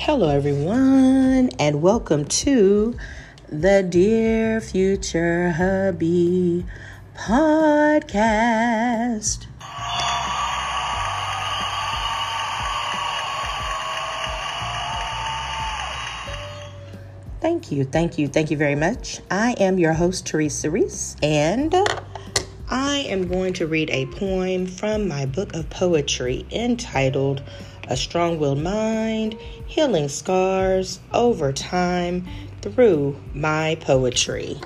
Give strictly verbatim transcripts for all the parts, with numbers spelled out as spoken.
Hello, everyone, and welcome to the Dear Future Hubby podcast. Thank you, thank you, thank you very much. I am your host, Teresa Reese, and I am going to read a poem from my book of poetry entitled A Strong-Willed Mind, Healing Scars Over Time Through My Poetry.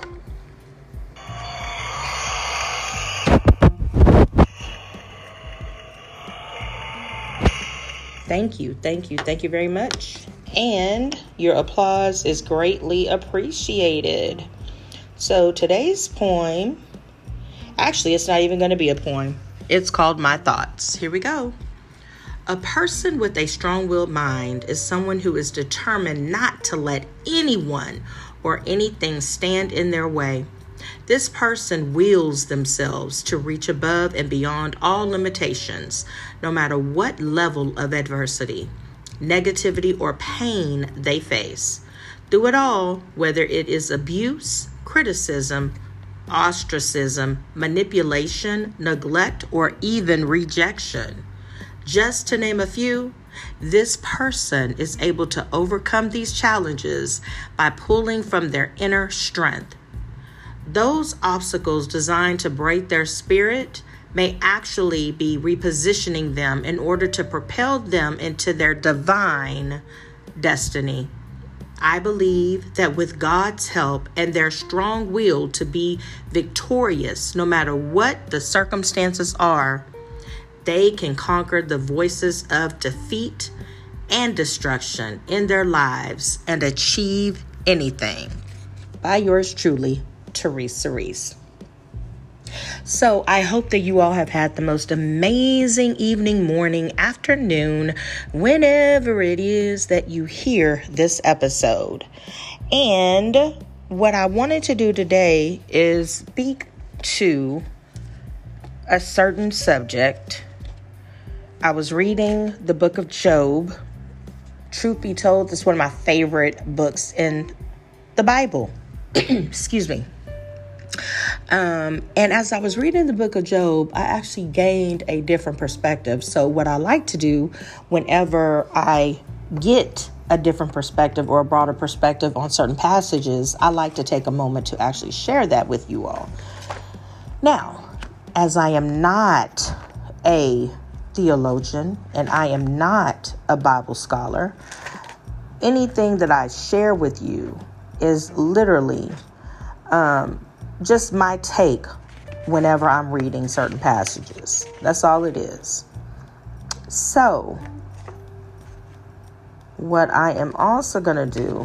Thank you, thank you, thank you very much. And your applause is greatly appreciated. So today's poem, actually, it's not even going to be a poem. It's called My Thoughts. Here we go. A person with a strong-willed mind is someone who is determined not to let anyone or anything stand in their way. This person wills themselves to reach above and beyond all limitations, no matter what level of adversity, negativity, or pain they face. Through it all, whether it is abuse, criticism, ostracism, manipulation, neglect, or even rejection. Just to name a few, this person is able to overcome these challenges by pulling from their inner strength. Those obstacles designed to break their spirit may actually be repositioning them in order to propel them into their divine destiny. I believe that with God's help and their strong will to be victorious, no matter what the circumstances are, they can conquer the voices of defeat and destruction in their lives and achieve anything. By yours truly, Teresa Reese. So I hope that you all have had the most amazing evening, morning, afternoon, whenever it is that you hear this episode. And what I wanted to do today is speak to a certain subject. I was reading the book of Job. Truth be told, it's one of my favorite books in the Bible. Excuse me. Um, and as I was reading the book of Job, I actually gained a different perspective. So what I like to do whenever I get a different perspective or a broader perspective on certain passages, I like to take a moment to actually share that with you all. Now, as I am not a theologian and I am not a Bible scholar, anything that I share with you is literally um, just my take whenever I'm reading certain passages. That's all it is. So, what I am also going to do,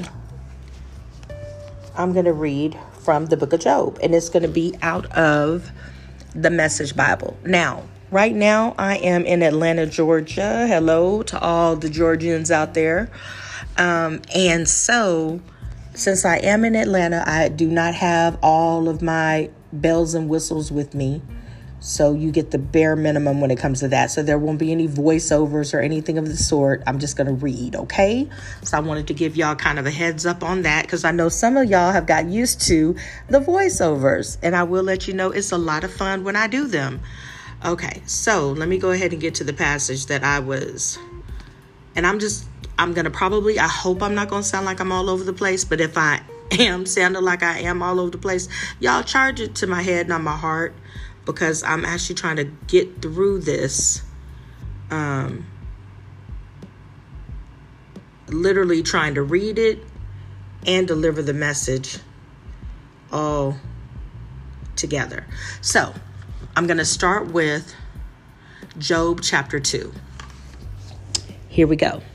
I'm going to read from the book of Job, and it's going to be out of the Message Bible. Now, right now, I am in Atlanta, Georgia. Hello to all the Georgians out there. Um, and so, since I am in Atlanta, I do not have all of my bells and whistles with me. So you get the bare minimum when it comes to that. So there won't be any voiceovers or anything of the sort. I'm just going to read, okay? So I wanted to give y'all kind of a heads up on that because I know some of y'all have got used to the voiceovers. And I will let you know it's a lot of fun when I do them. Okay, so let me go ahead and get to the passage that I was, and I'm just, I'm going to probably, I hope I'm not going to sound like I'm all over the place, but if I am sounding like I am all over the place, y'all charge it to my head, not my heart, because I'm actually trying to get through this, um, literally trying to read it and deliver the message all together. So I'm going to start with Job chapter two. Here we go.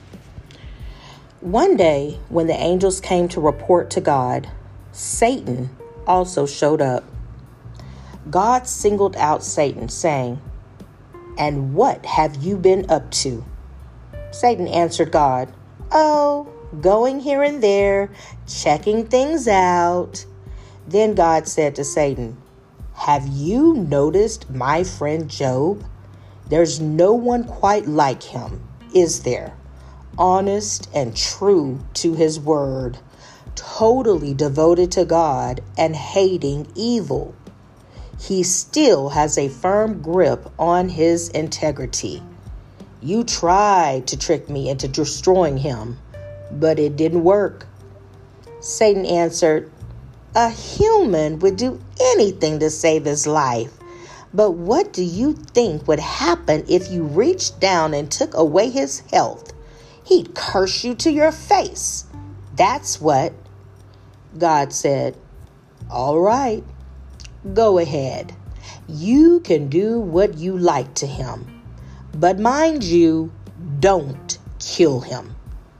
One day, when the angels came to report to God, Satan also showed up. God singled out Satan, saying, "And what have you been up to?" Satan answered God, "Oh, going here and there, checking things out." Then God said to Satan, "Have you noticed my friend Job? There's no one quite like him, is there? honest and true to his word, totally devoted to God and hating evil. He still has a firm grip on his integrity. You tried to trick me into destroying him, but it didn't work. Satan answered, a human would do anything to save his life. But what do you think would happen if you reached down and took away his health? He'd curse you to your face. That's what. God said, all right, go ahead. You can do what you like to him. But mind you, don't kill him.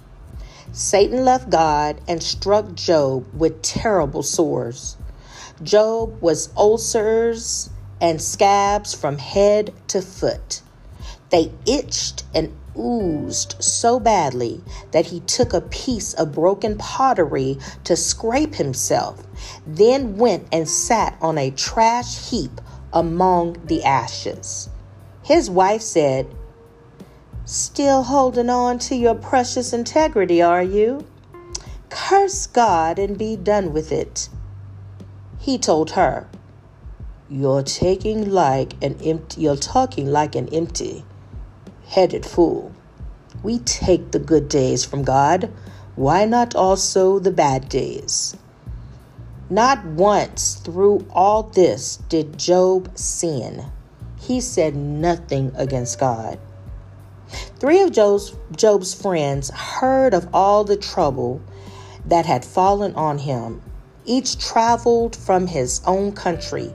Satan left God and struck Job with terrible sores. Job was ulcers and scabs from head to foot. They itched and oozed so badly that he took a piece of broken pottery to scrape himself, then went and sat on a trash heap among the ashes. His wife said, still holding on to your precious integrity, are you? Curse God and be done with it. He told her, You're taking like an empty, you're talking like an empty-headed fool. We take the good days from God. Why not also the bad days? Not once through all this did Job sin. He said nothing against God. Three of Job's, Job's friends heard of all the trouble that had fallen on him. Each traveled from his own country.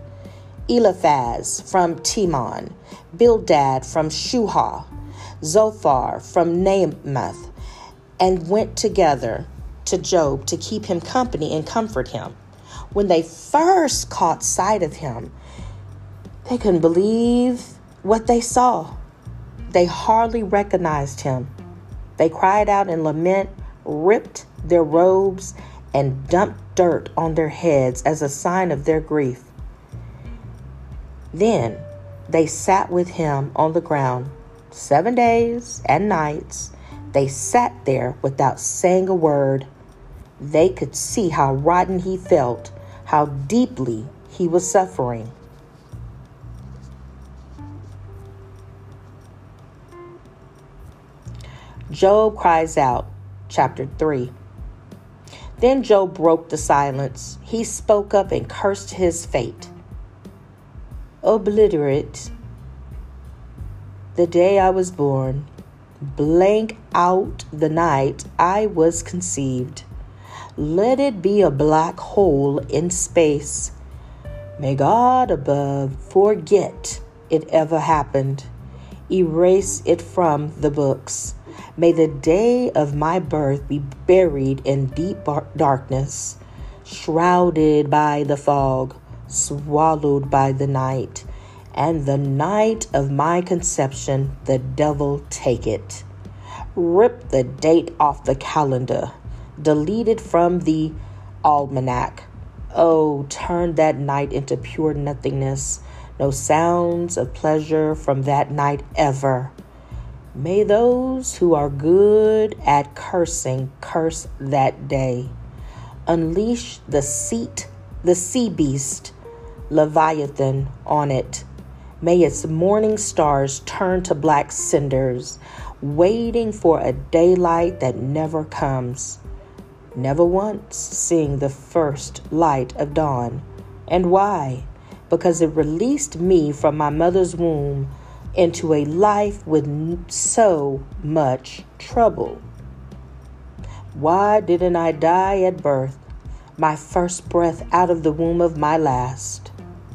Eliphaz from Teman, Bildad from Shuhah, Zophar from Naamath, and went together to Job to keep him company and comfort him. When they first caught sight of him, they couldn't believe what they saw. They hardly recognized him. They cried out in lament, ripped their robes, and dumped dirt on their heads as a sign of their grief. Then they sat with him on the ground seven days and nights. They sat there without saying a word. They could see how rotten he felt, how deeply he was suffering. Job cries out, chapter three. Then Job broke the silence. He spoke up and cursed his fate. Obliterate the day I was born, blank out the night I was conceived. Let it be a black hole in space. May God above forget it ever happened. Erase it from the books. May the day of my birth be buried in deep darkness, shrouded by the fog, swallowed by the night, and the night of my conception, the devil take it. Rip the date off the calendar, delete it from the almanac. Oh, turn that night into pure nothingness. No sounds of pleasure from that night ever. May those who are good at cursing curse that day. Unleash the seat, the sea beast, Leviathan, on it. May its morning stars turn to black cinders, waiting for a daylight that never comes. Never once seeing the first light of dawn. And why? Because it released me from my mother's womb into a life with so much trouble. Why didn't I die at birth, my first breath out of the womb of my last?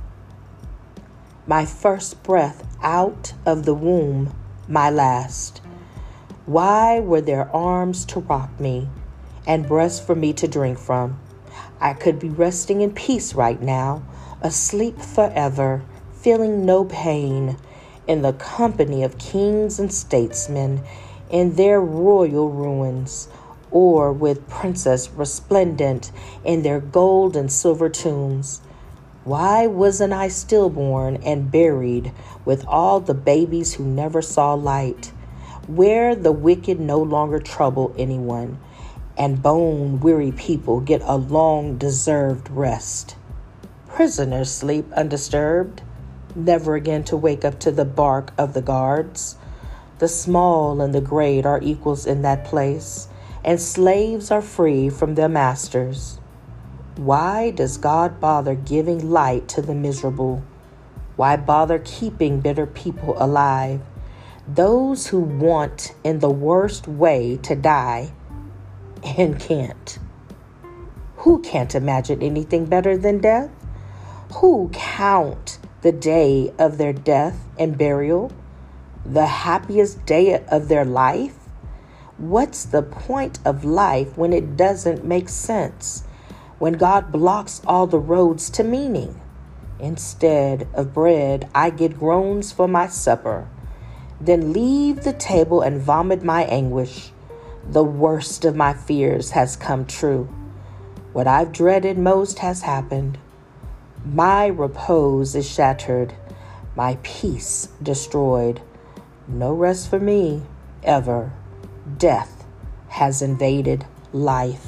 My first breath out of the womb, my last. Why were there arms to rock me and breasts for me to drink from? I could be resting in peace right now, asleep forever, feeling no pain, in the company of kings and statesmen in their royal ruins, or with princes resplendent in their gold and silver tombs. Why wasn't I stillborn and buried with all the babies who never saw light? where the wicked no longer trouble anyone, and bone-weary people get a long-deserved rest. Prisoners sleep undisturbed, never again to wake up to the bark of the guards. The small and the great are equals in that place, and slaves are free from their masters. Why does God bother giving light to the miserable? Why bother keeping bitter people alive? Those who want in the worst way to die and can't. Who can't imagine anything better than death? Who count the day of their death and burial the happiest day of their life? What's the point of life when it doesn't make sense? When God blocks all the roads to meaning? Instead of bread, I get groans for my supper, then leave the table and vomit my anguish. The worst of my fears has come true. What I've dreaded most has happened. My repose is shattered, my peace destroyed. No rest for me, ever. Death has invaded life.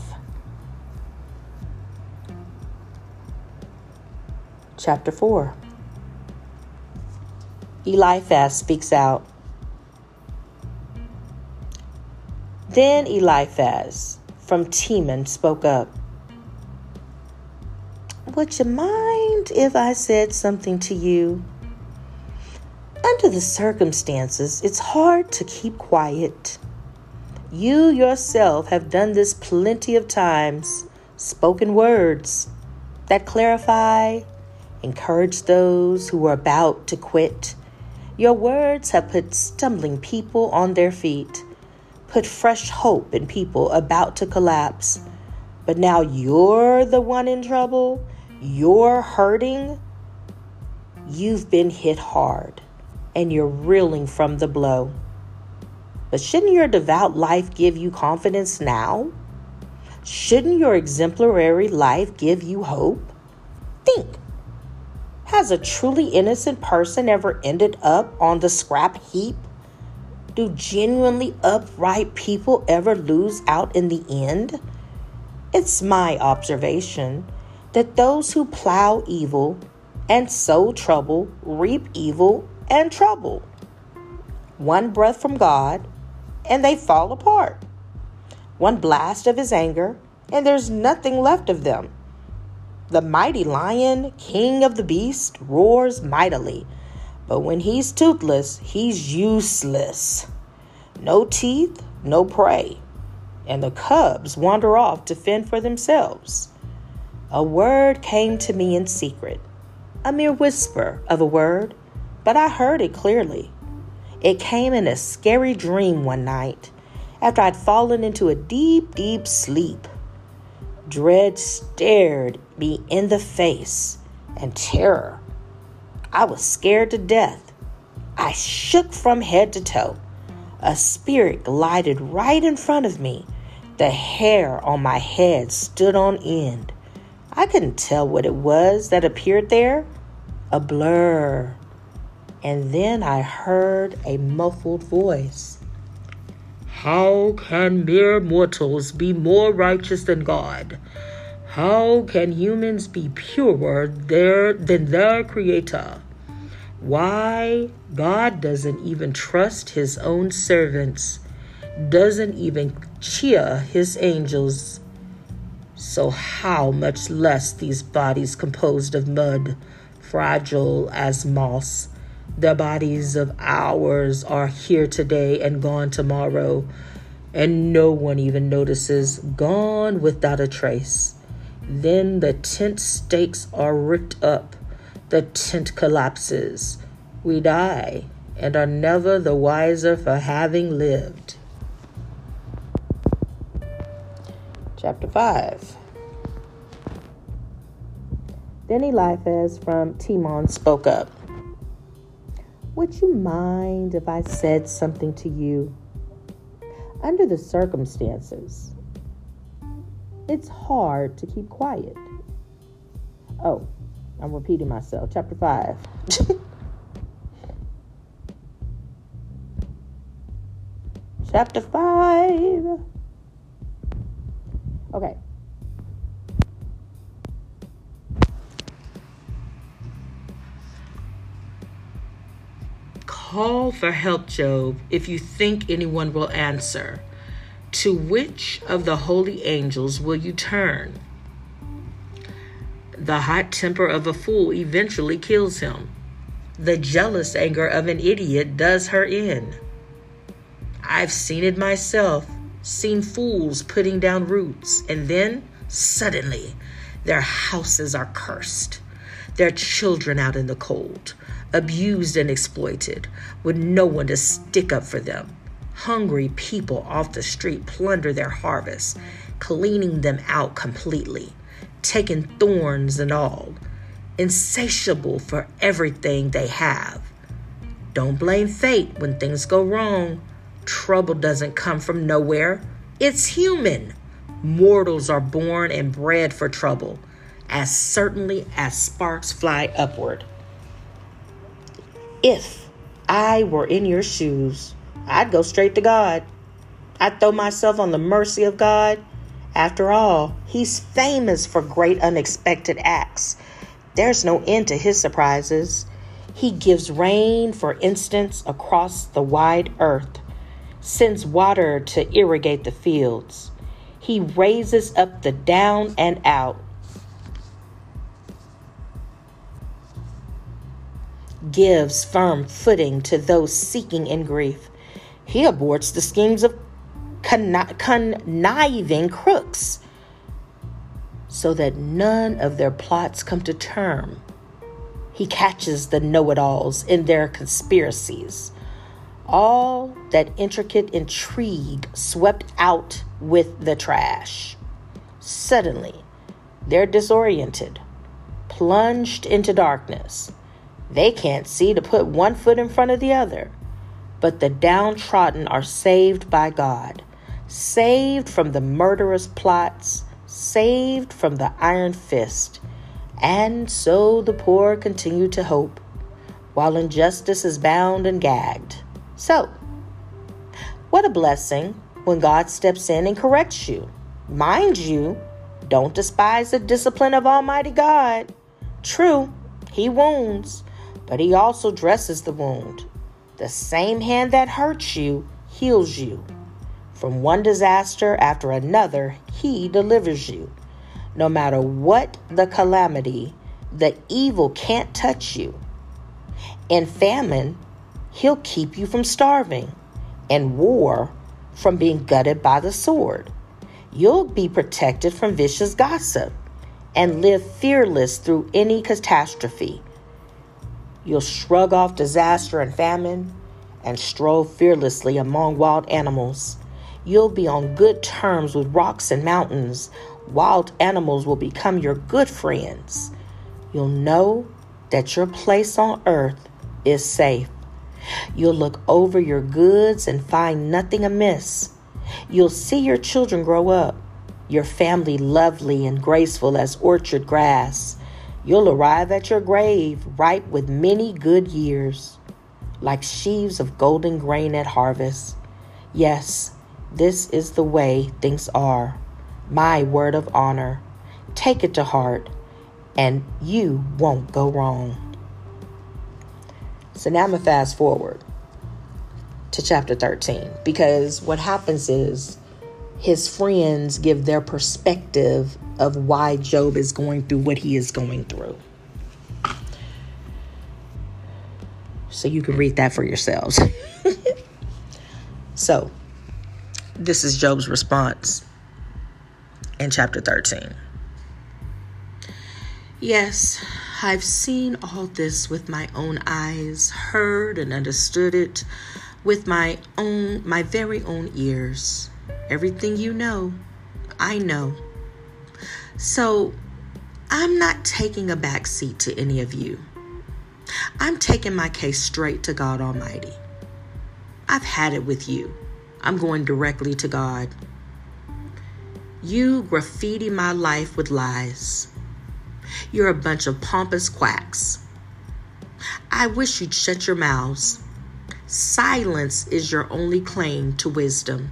Chapter four. Eliphaz speaks out. Then Eliphaz from Teman spoke up. Would you mind if I said something to you? Under the circumstances, it's hard to keep quiet. You yourself have done this plenty of times, spoken words that clarify, encourage those who are about to quit. Your words have put stumbling people on their feet, put fresh hope in people about to collapse. But now you're the one in trouble. You're hurting. You've been hit hard, and you're reeling from the blow. But shouldn't your devout life give you confidence now? Shouldn't your exemplary life give you hope? Think. Has a truly innocent person ever ended up on the scrap heap? Do genuinely upright people ever lose out in the end? It's my observation that those who plow evil and sow trouble reap evil and trouble. One breath from God, and they fall apart. One blast of his anger, and there's nothing left of them. The mighty lion, king of the beast, roars mightily, but when he's toothless, he's useless. No teeth, no prey, and the cubs wander off to fend for themselves. A word came to me in secret, a mere whisper of a word, but I heard it clearly. It came in a scary dream one night, after I'd fallen into a deep, deep sleep. Dread stared me in the face, and terror. I was scared to death. I shook from head to toe. A spirit glided right in front of me. The hair on my head stood on end. I couldn't tell what it was that appeared there. A blur. And then I heard a muffled voice. How can mere mortals be more righteous than God? How can humans be purer there than their Creator? Why, God doesn't even trust his own servants, doesn't even cheer his angels. So how much less these bodies composed of mud, fragile as moss? The bodies of ours are here today and gone tomorrow, and no one even notices, gone without a trace. Then the tent stakes are ripped up, the tent collapses. We die and are never the wiser for having lived. Chapter five. Then Eliphaz from Teman spoke up. Would you mind if I said something to you? Under the circumstances, it's hard to keep quiet. Oh, I'm repeating myself. Chapter five. chapter five. Okay. Call for help, Job, if you think anyone will answer. To which of the holy angels will you turn? The hot temper of a fool eventually kills him. The jealous anger of an idiot does her in. I've seen it myself, seen fools putting down roots, and then, suddenly, their houses are cursed, their children out in the cold, abused and exploited, with no one to stick up for them. Hungry people off the street plunder their harvests, cleaning them out completely, taking thorns and all, insatiable for everything they have. Don't blame fate when things go wrong. Trouble doesn't come from nowhere. It's human. Mortals are born and bred for trouble, as certainly as sparks fly upward. If I were in your shoes, I'd go straight to God. I'd throw myself on the mercy of God. After all, he's famous for great unexpected acts. There's no end to his surprises. He gives rain, for instance, across the wide earth, sends water to irrigate the fields. He raises up the down and out, gives firm footing to those seeking in grief. He aborts the schemes of conn- conniving crooks, so that none of their plots come to term. He catches the know-it-alls in their conspiracies. All that intricate intrigue swept out with the trash. Suddenly, they're disoriented, plunged into darkness. They can't see to put one foot in front of the other. But the downtrodden are saved by God, saved from the murderous plots, saved from the iron fist. And so the poor continue to hope, while injustice is bound and gagged. So, what a blessing when God steps in and corrects you. Mind you, don't despise the discipline of Almighty God. True, he wounds, but he also dresses the wound. The same hand that hurts you heals you. From one disaster after another, he delivers you. No matter what the calamity, the evil can't touch you. In famine, he'll keep you from starving. In war, from being gutted by the sword. You'll be protected from vicious gossip and live fearless through any catastrophe. You'll shrug off disaster and famine and stroll fearlessly among wild animals. You'll be on good terms with rocks and mountains. Wild animals will become your good friends. You'll know that your place on earth is safe. You'll look over your goods and find nothing amiss. You'll see your children grow up, your family lovely and graceful as orchard grass. You'll arrive at your grave ripe with many good years, like sheaves of golden grain at harvest. Yes, this is the way things are. My word of honor. Take it to heart, and you won't go wrong. So now I'm going to fast forward to chapter thirteen, because what happens is his friends give their perspective of why Job is going through what he is going through. So you can read that for yourselves. So this is Job's response in chapter thirteen. Yes, I've seen all this with my own eyes, heard and understood it with my own, my very own ears. Everything you know, I know. So I'm not taking a back seat to any of you. I'm taking my case straight to God Almighty. I've had it with you. I'm going directly to God. You graffiti my life with lies. You're a bunch of pompous quacks. I wish you'd shut your mouths. Silence is your only claim to wisdom.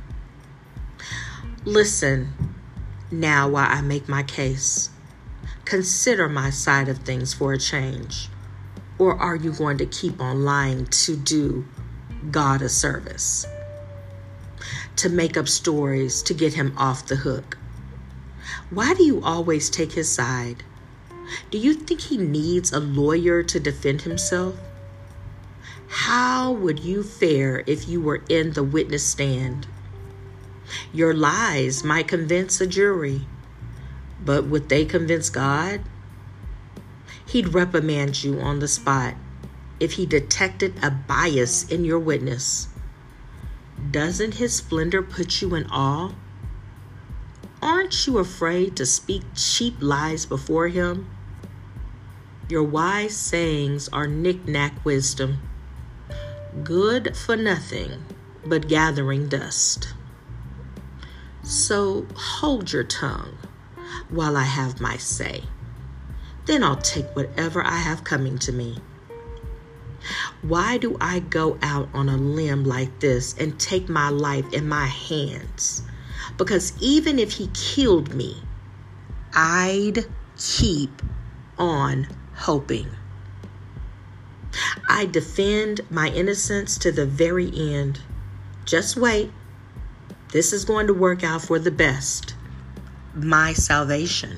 Listen now while I make my case. Consider my side of things for a change. Or are you going to keep on lying to do God a service? To make up stories to get him off the hook? Why do you always take his side? Do you think he needs a lawyer to defend himself? How would you fare if you were in the witness stand? Your lies might convince a jury, but would they convince God? He'd reprimand you on the spot if he detected a bias in your witness. Doesn't his splendor put you in awe? Aren't you afraid to speak cheap lies before him? Your wise sayings are knick-knack wisdom, good for nothing but gathering dust. So hold your tongue while I have my say. Then I'll take whatever I have coming to me. Why do I go out on a limb like this and take my life in my hands? Because even if he killed me, I'd keep on hoping. I defend my innocence to the very end. Just wait. This is going to work out for the best. My salvation.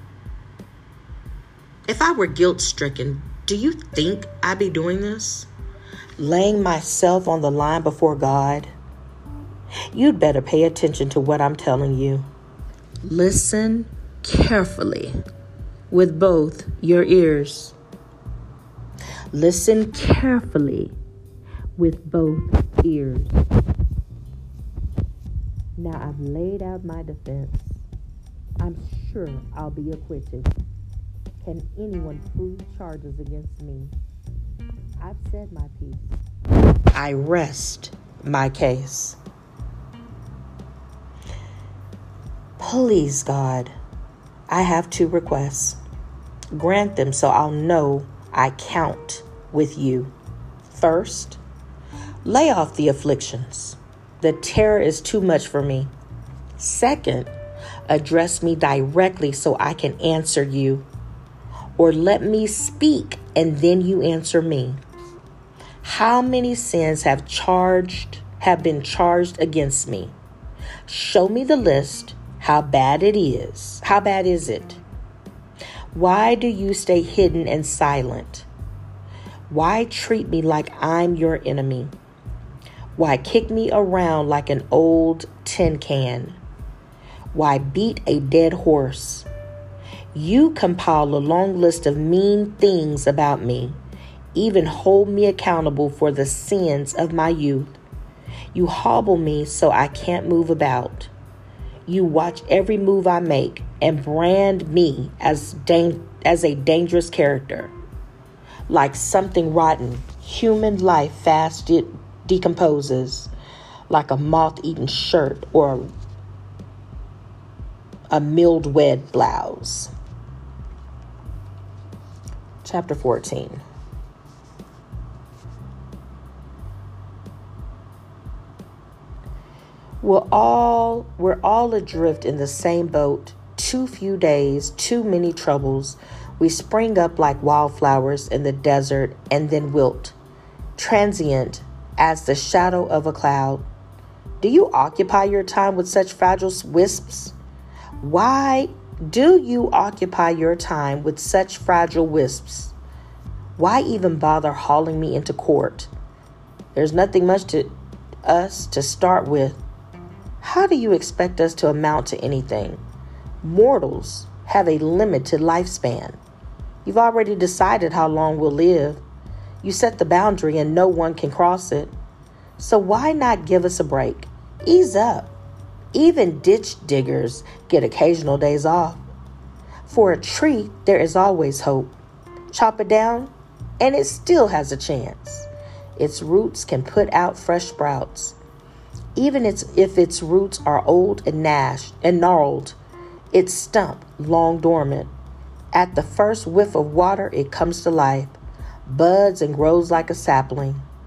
If I were guilt-stricken, do you think I'd be doing this? Laying myself on the line before God? You'd better pay attention to what I'm telling you. Listen carefully with both your ears. Listen carefully with both ears. Now I've laid out my defense. I'm sure I'll be acquitted. Can anyone prove charges against me? I've said my piece. I rest my case. Please, God, I have two requests. Grant them so I'll know I count with you. First, lay off the afflictions. The terror is too much for me. Second, address me directly so I can answer you. Or let me speak and then you answer me. How many sins have charged, have been charged against me? Show me the list. How bad it is. How bad is it? Why do you stay hidden and silent? Why treat me like I'm your enemy? Why kick me around like an old tin can? Why beat a dead horse? You compile a long list of mean things about me, even hold me accountable for the sins of my youth. You hobble me so I can't move about. You watch every move I make and brand me as dang- as a dangerous character. Like something rotten, human life fast de- decomposes, like a moth-eaten shirt or a milled-wed blouse. Chapter fourteen. We're all, we're all adrift in the same boat. Too few days, too many troubles. We spring up like wildflowers in the desert and then wilt, transient as the shadow of a cloud. Do you occupy your time with such fragile wisps? Why do you occupy your time with such fragile wisps? Why even bother hauling me into court? There's nothing much to us to start with. How do you expect us to amount to anything? Mortals have a limited lifespan. You've already decided how long we'll live. You set the boundary and no one can cross it. So why not give us a break? Ease up. Even ditch diggers get occasional days off. For a tree, there is always hope. Chop it down, and it still has a chance. Its roots can put out fresh sprouts. Even if its roots are old and gnashed and gnarled, its stump long dormant. At the first whiff of water, it comes to life, buds and grows like a sapling.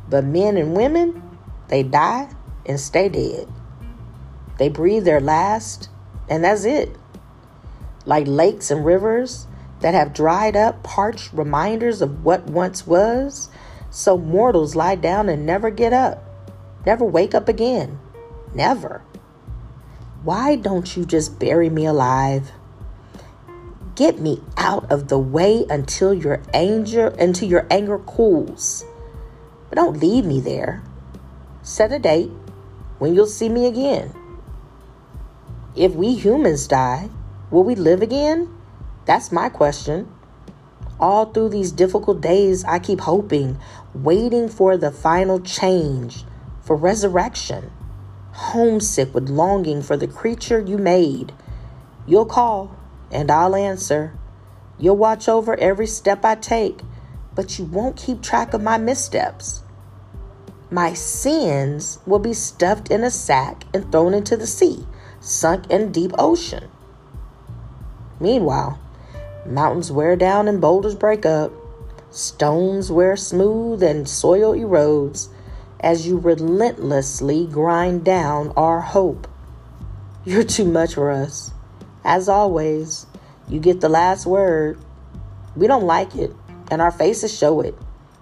But men and women, they die and stay dead. They breathe their last, and that's it. Like lakes and rivers that have dried up, parched reminders of what once was, so mortals lie down and never get up, never wake up again, never. Why don't you just bury me alive? Get me out of the way until your anger, until your anger cools. But don't leave me there. Set a date when you'll see me again. If we humans die, will we live again? That's my question. All through these difficult days, I keep hoping, waiting for the final change, for resurrection. Homesick with longing for the creature you made. You'll call, and I'll answer. You'll watch over every step I take, but you won't keep track of my missteps. My sins will be stuffed in a sack and thrown into the sea, sunk in deep ocean. Meanwhile, mountains wear down and boulders break up. Stones wear smooth and soil erodes as you relentlessly grind down our hope. You're too much for us. As always, you get the last word. We don't like it, and our faces show it.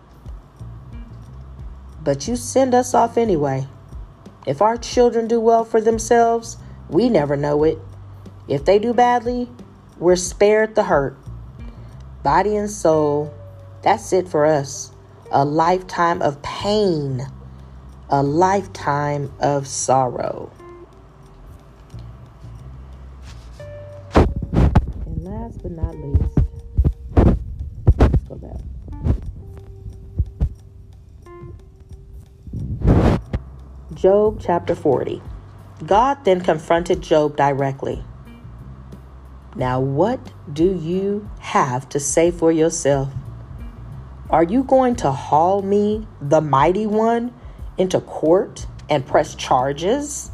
But you send us off anyway. If our children do well for themselves, we never know it. If they do badly, we're spared the hurt. Body and soul, that's it for us. A lifetime of pain. A lifetime of sorrow. And last but not least, let's go back. Job chapter forty. God then confronted Job directly. Now, what do you have to say for yourself? Are you going to haul me, the mighty one, into court and press charges?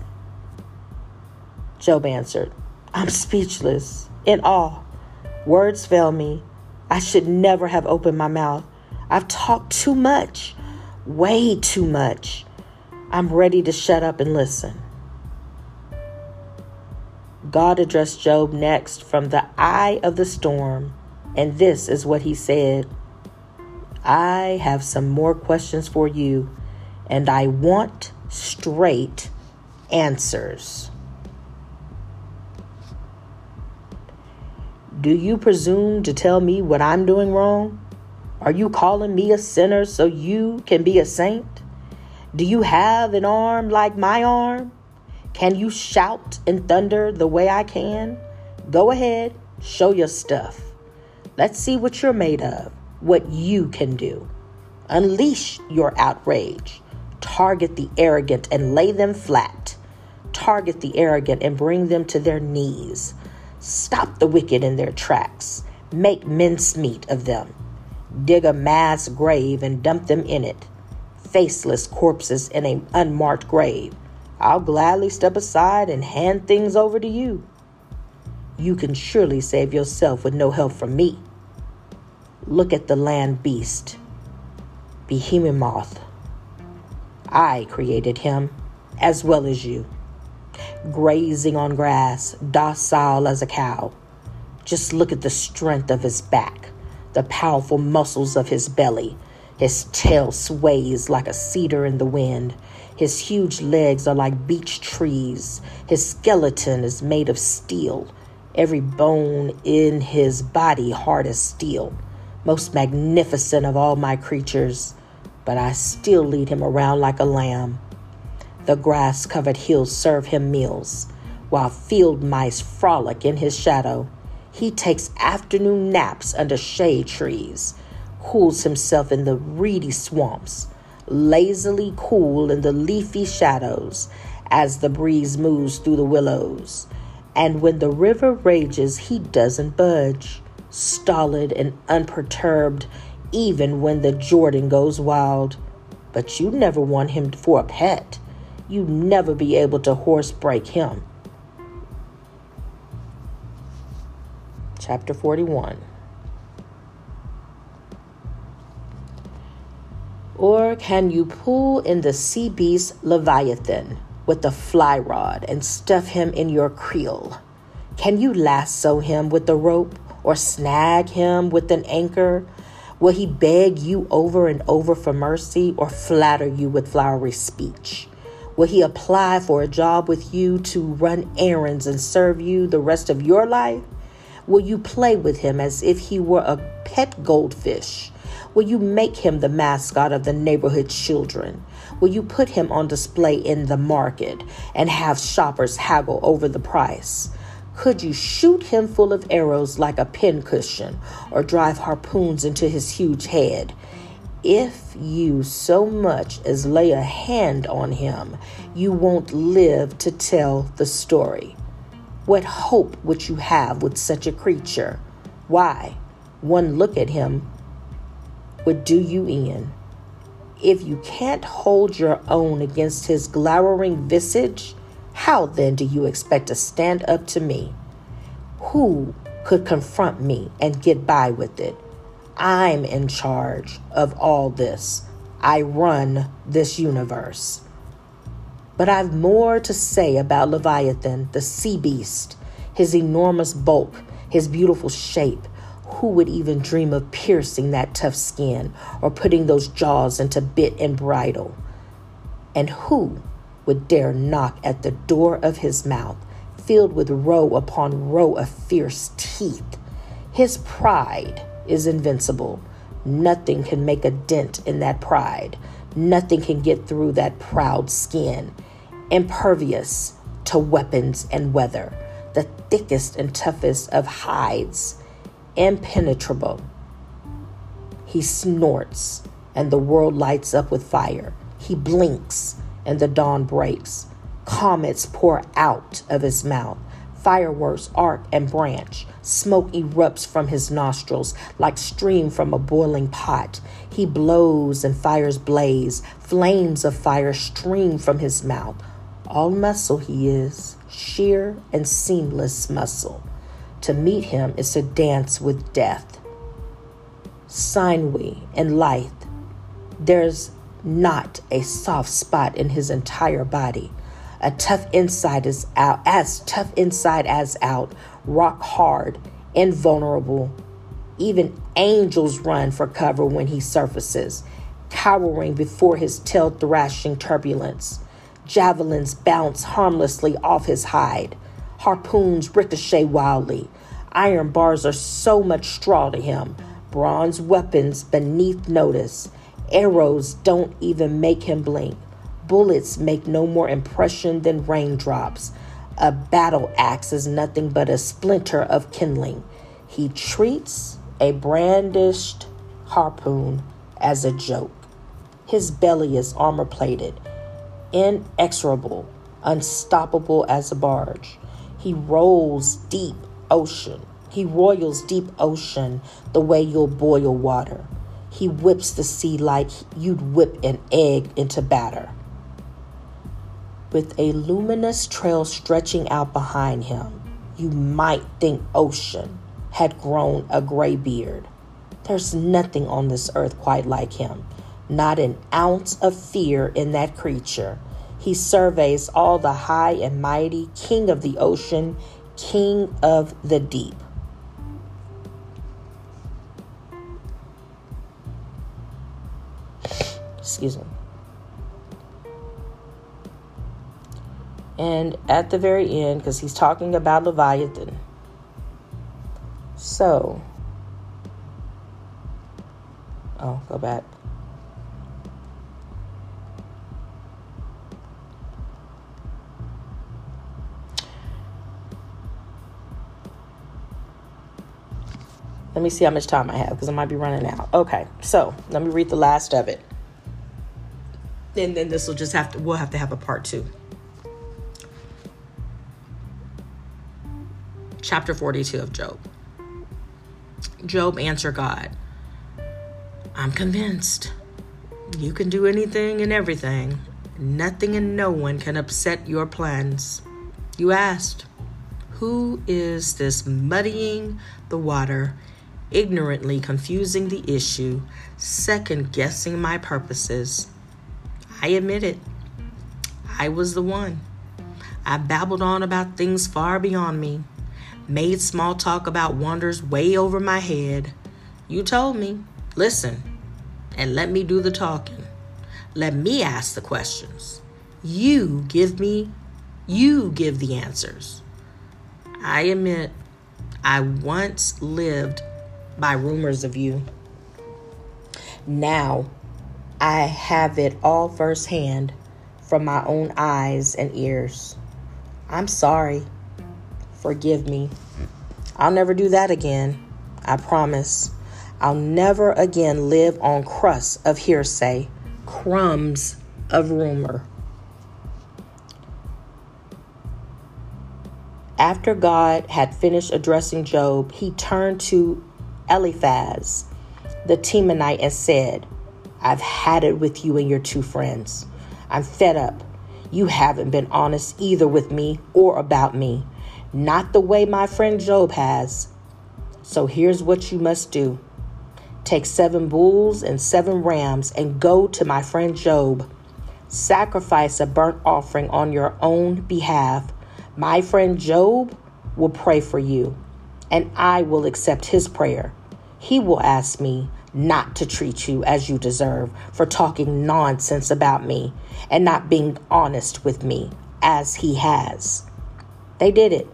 Job answered, I'm speechless, in awe. Words fail me. I should never have opened my mouth. I've talked too much, way too much. I'm ready to shut up and listen. God addressed Job next from the eye of the storm, and this is what he said. I have some more questions for you, and I want straight answers. Do you presume to tell me what I'm doing wrong? Are you calling me a sinner so you can be a saint? Do you have an arm like my arm? Can you shout and thunder the way I can? Go ahead, show your stuff. Let's see what you're made of, what you can do. Unleash your outrage. Target the arrogant and lay them flat. Target the arrogant and bring them to their knees. Stop the wicked in their tracks. Make mincemeat of them. Dig a mass grave and dump them in it. Faceless corpses in an unmarked grave. I'll gladly step aside and hand things over to you. You can surely save yourself with no help from me. Look at the land beast, Behemoth. I created him, as well as you. Grazing on grass, docile as a cow. Just look at the strength of his back, the powerful muscles of his belly. His tail sways like a cedar in the wind. His huge legs are like beech trees. His skeleton is made of steel. Every bone in his body hard as steel. Most magnificent of all my creatures. But I still lead him around like a lamb. The grass-covered hills serve him meals, while field mice frolic in his shadow. He takes afternoon naps under shade trees. Cools himself in the reedy swamps, lazily cool in the leafy shadows as the breeze moves through the willows. And when the river rages, he doesn't budge, stolid and unperturbed, even when the Jordan goes wild. But you never want him for a pet. You never be able to horse break him. Chapter forty-one. Or can you pull in the sea beast Leviathan with the fly rod and stuff him in your creel? Can you lasso him with a rope or snag him with an anchor? Will he beg you over and over for mercy or flatter you with flowery speech? Will he apply for a job with you to run errands and serve you the rest of your life? Will you play with him as if he were a pet goldfish? Will you make him the mascot of the neighborhood children? Will you put him on display in the market and have shoppers haggle over the price? Could you shoot him full of arrows like a pincushion or drive harpoons into his huge head? If you so much as lay a hand on him, you won't live to tell the story. What hope would you have with such a creature? Why, one look at him would do you in. If you can't hold your own against his glowering visage, how then do you expect to stand up to me? Who could confront me and get by with it? I'm in charge of all this. I run this universe. But I've more to say about Leviathan, the sea beast, his enormous bulk, his beautiful shape. Who would even dream of piercing that tough skin or putting those jaws into bit and bridle? And who would dare knock at the door of his mouth, filled with row upon row of fierce teeth? His pride is invincible. Nothing can make a dent in that pride. Nothing can get through that proud skin. Impervious to weapons and weather, the thickest and toughest of hides. Impenetrable. He snorts and the world lights up with fire. He blinks and the dawn breaks. Comets pour out of his mouth. Fireworks arc and branch. Smoke erupts from his nostrils like steam from a boiling pot. He blows and fires blaze. Flames of fire stream from his mouth. All muscle he is, sheer and seamless muscle. To meet him is to dance with death. Sinewy and lithe, there's not a soft spot in his entire body. A tough inside is out, as tough inside as out, rock hard, invulnerable. Even angels run for cover when he surfaces, cowering before his tail-thrashing turbulence. Javelins bounce harmlessly off his hide. Harpoons ricochet wildly. Iron bars are so much straw to him. Bronze weapons beneath notice. Arrows don't even make him blink. Bullets make no more impression than raindrops. A battle axe is nothing but a splinter of kindling. He treats a brandished harpoon as a joke. His belly is armor-plated, inexorable, unstoppable as a barge. He rolls deep ocean. He roils deep ocean the way you'll boil water. He whips the sea like you'd whip an egg into batter. With a luminous trail stretching out behind him, you might think ocean had grown a gray beard. There's nothing on this earth quite like him. Not an ounce of fear in that creature. He surveys all the high and mighty, king of the ocean, king of the deep. Excuse me. And at the very end, because he's talking about Leviathan. So, oh, go back. Let me see how much time I have because I might be running out. Okay, so let me read the last of it. And then this will just have to, we'll have to have a part two. Chapter forty-two of Job. Job answered God, I'm convinced you can do anything and everything. Nothing and no one can upset your plans. You asked, who is this muddying the water ignorantly confusing the issue, second guessing my purposes. I admit it. I was the one. I babbled on about things far beyond me, made small talk about wonders way over my head. You told me, listen, and let me do the talking. Let me ask the questions. You give me, you give the answers. I admit, I once lived by rumors of you. Now, I have it all firsthand from my own eyes and ears. I'm sorry. Forgive me. I'll never do that again. I promise. I'll never again live on crusts of hearsay, crumbs of rumor. After God had finished addressing Job, he turned to Eliphaz, the Temanite, and said, I've had it with you and your two friends. I'm fed up. You haven't been honest either with me or about me. Not the way my friend Job has. So here's what you must do. Take seven bulls and seven rams and go to my friend Job. Sacrifice a burnt offering on your own behalf. My friend Job will pray for you, and I will accept his prayer. He will ask me not to treat you as you deserve for talking nonsense about me and not being honest with me as he has. They did it.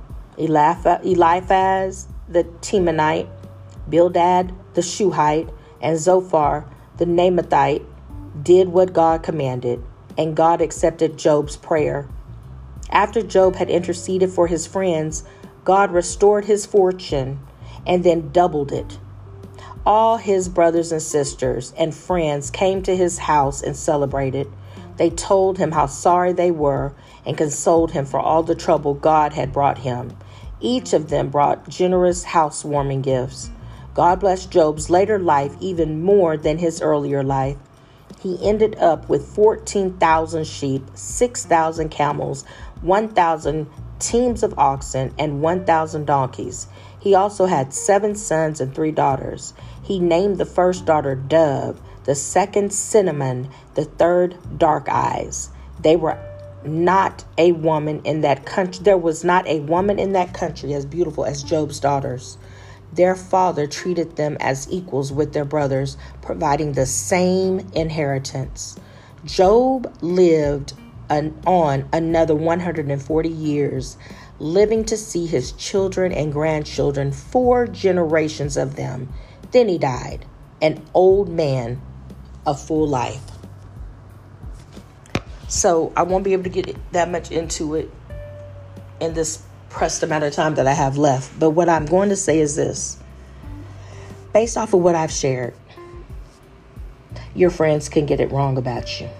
Eliphaz the Temanite, Bildad the Shuhite, and Zophar the Naamathite did what God commanded, and God accepted Job's prayer. After Job had interceded for his friends, God restored his fortune and then doubled it. All his brothers and sisters and friends came to his house and celebrated. They told him how sorry they were and consoled him for all the trouble God had brought him. Each of them brought generous housewarming gifts. God blessed Job's later life even more than his earlier life. He ended up with fourteen thousand sheep, six thousand camels, one thousand teams of oxen, and one thousand donkeys. He also had seven sons and three daughters. He named the first daughter Dove, the second Cinnamon, the third Dark Eyes. They were not a woman in that country. There was not a woman in that country as beautiful as Job's daughters. Their father treated them as equals with their brothers, providing the same inheritance. Job lived an, on another one hundred forty years, living to see his children and grandchildren, four generations of them. Then he died, an old man, a full life. So I won't be able to get that much into it in this pressed amount of time that I have left. But what I'm going to say is this. Based off of what I've shared, your friends can get it wrong about you.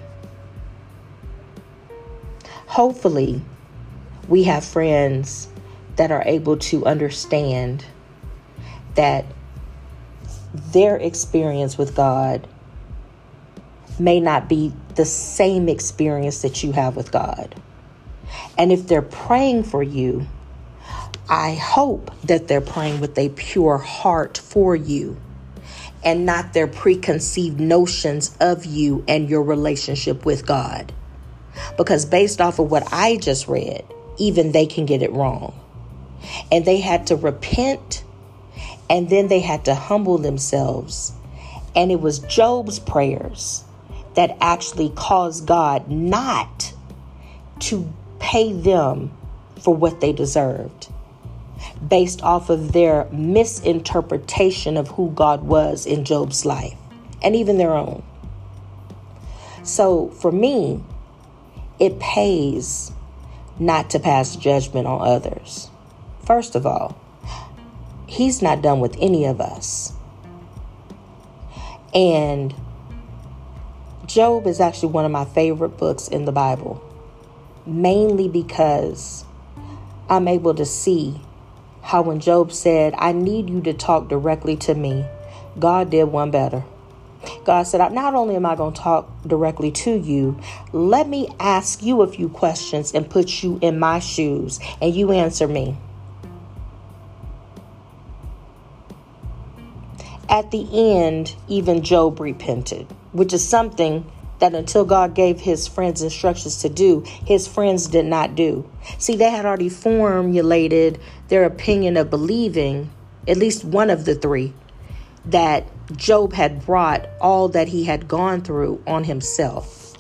Hopefully, we have friends that are able to understand that their experience with God may not be the same experience that you have with God. And if they're praying for you, I hope that they're praying with a pure heart for you and not their preconceived notions of you and your relationship with God. Because based off of what I just read, even they can get it wrong. And they had to repent, and then they had to humble themselves. And it was Job's prayers that actually caused God not to pay them for what they deserved, based off of their misinterpretation of who God was in Job's life, and even their own. So for me, it pays not to pass judgment on others. First of all, he's not done with any of us. And Job is actually one of my favorite books in the Bible, mainly because I'm able to see how when Job said, I need you to talk directly to me, God did one better. God said, not only am I going to talk directly to you, let me ask you a few questions and put you in my shoes, and you answer me. at the end, even Job repented, which is something that until God gave his friends instructions to do, his friends did not do. See, they had already formulated their opinion of believing, at least one of the three, that Job had brought all that he had gone through on himself.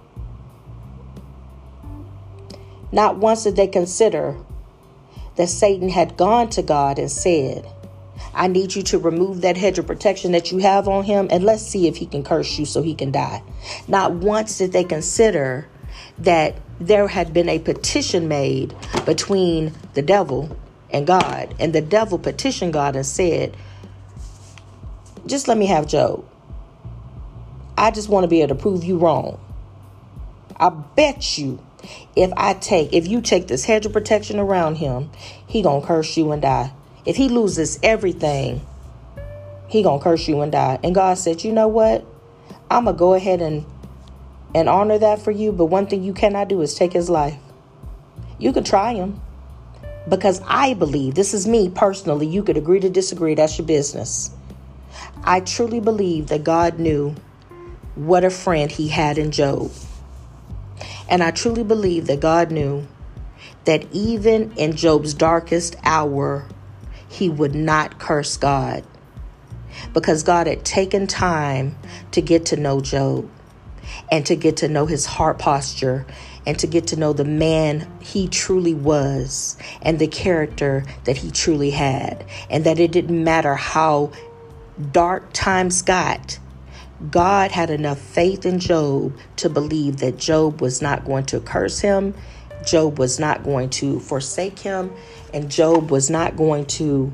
Not once did they consider that Satan had gone to God and said, I need you to remove that hedge of protection that you have on him, and let's see if he can curse you so he can die. Not once did they consider that there had been a petition made between the devil and God, and the devil petitioned God and said, just let me have Job. I just want to be able to prove you wrong. I bet you if I take, if you take this hedge of protection around him, he gonna curse you and die. If he loses everything, he gonna curse you and die. And God said, you know what? I'm gonna go ahead and, and honor that for you. But one thing you cannot do is take his life. You can try him. Because I believe, this is me personally, you could agree to disagree, that's your business. I truly believe that God knew what a friend he had in Job. And I truly believe that God knew that even in Job's darkest hour, he would not curse God, because God had taken time to get to know Job and to get to know his heart posture and to get to know the man he truly was and the character that he truly had, and that it didn't matter how dark times got. God had enough faith in Job to believe that Job was not going to curse him. Job was not going to forsake him. And Job was not going to,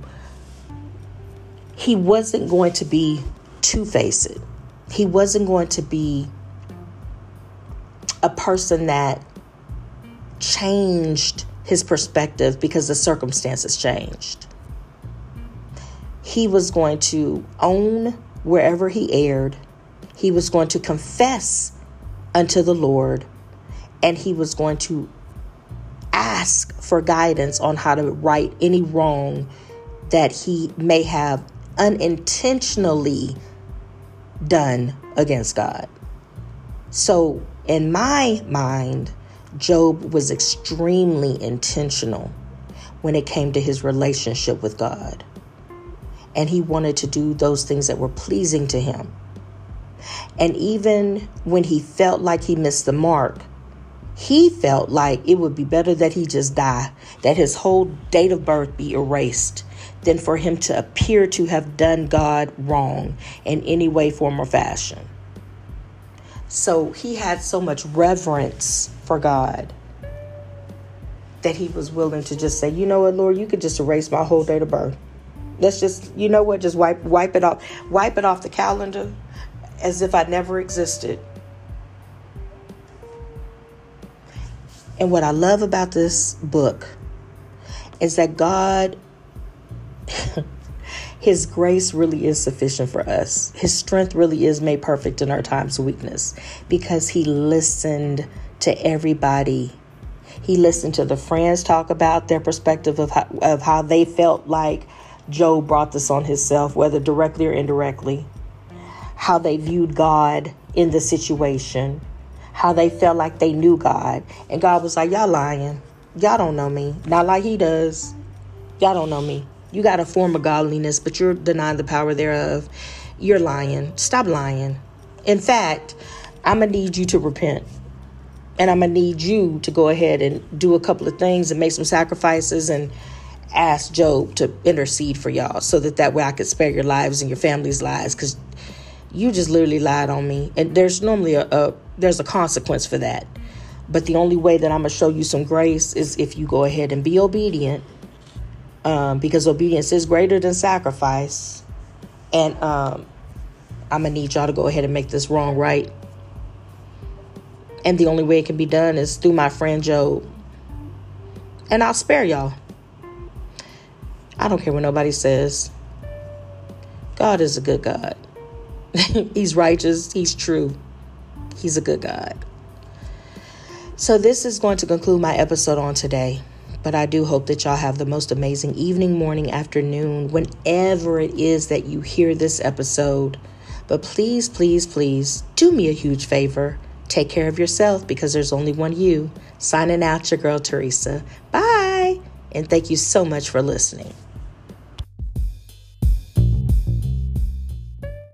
he wasn't going to be two-faced. He wasn't going to be a person that changed his perspective because the circumstances changed. He was going to own wherever he erred. He was going to confess unto the Lord, and he was going to ask for guidance on how to right any wrong that he may have unintentionally done against God. So in my mind, Job was extremely intentional when it came to his relationship with God. And he wanted to do those things that were pleasing to him. And even when he felt like he missed the mark, he felt like it would be better that he just die, that his whole date of birth be erased, than for him to appear to have done God wrong in any way, form, or fashion. So he had so much reverence for God that he was willing to just say, you know what, Lord, you could just erase my whole date of birth. Let's just, you know what, just wipe wipe it off, wipe it off the calendar as if I never existed. And what I love about this book is that God, his grace really is sufficient for us. His strength really is made perfect in our times of weakness, because he listened to everybody. He listened to the friends talk about their perspective of how, of how they felt like Job brought this on himself, whether directly or indirectly, how they viewed God in the situation, how they felt like they knew God. And God was like, y'all lying. Y'all don't know me. Not like he does. Y'all don't know me. You got a form of godliness, but you're denying the power thereof. You're lying. Stop lying. In fact, I'm going to need you to repent. And I'm going to need you to go ahead and do a couple of things and make some sacrifices and ask Job to intercede for y'all, so that that way I could spare your lives and your family's lives, because you just literally lied on me. And there's normally a, a there's a consequence for that. But the only way that I'm going to show you some grace is if you go ahead and be obedient, um, because obedience is greater than sacrifice. And um, I'm going to need y'all to go ahead and make this wrong right. And the only way it can be done is through my friend Job. And I'll spare y'all. I don't care what nobody says. God is a good God. He's righteous. He's true. He's a good God. So this is going to conclude my episode on today. But I do hope that y'all have the most amazing evening, morning, afternoon, whenever it is that you hear this episode. But please, please, please do me a huge favor. Take care of yourself because there's only one you. Signing out, your girl, Teresa. Bye. And thank you so much for listening.